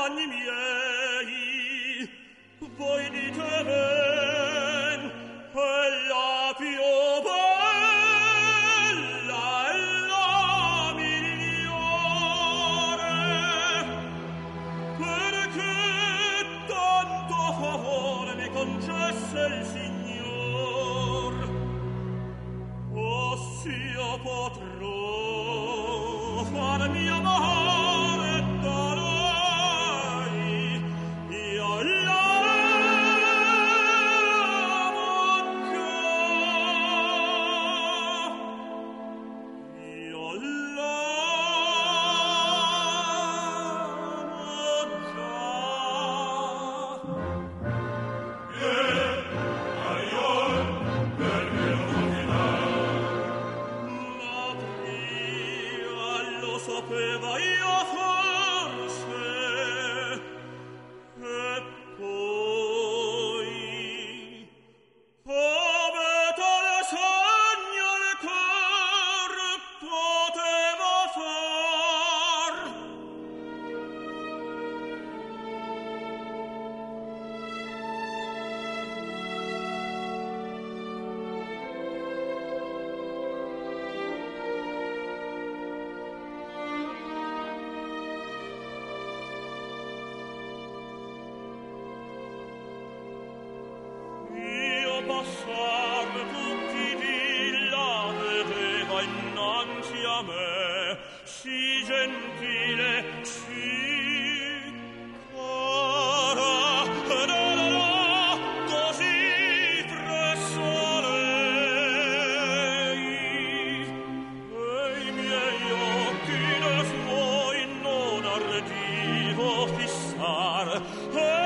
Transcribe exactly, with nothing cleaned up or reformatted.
compagni miei, voi dite ben, quella più bella è la migliore, perché tanto favore mi concesse il Signor. Oh, s'io potrò farmi amare da lei, io l'amo già, io l'amo già. Sapeva io forse, e poi come tale sogno il cor poteva far. Passar tutti di là vedeva innanzi a me, sì gentile, sì cara, da da da, così presso lei, e i miei occhi nei suoi non ardivo fissar,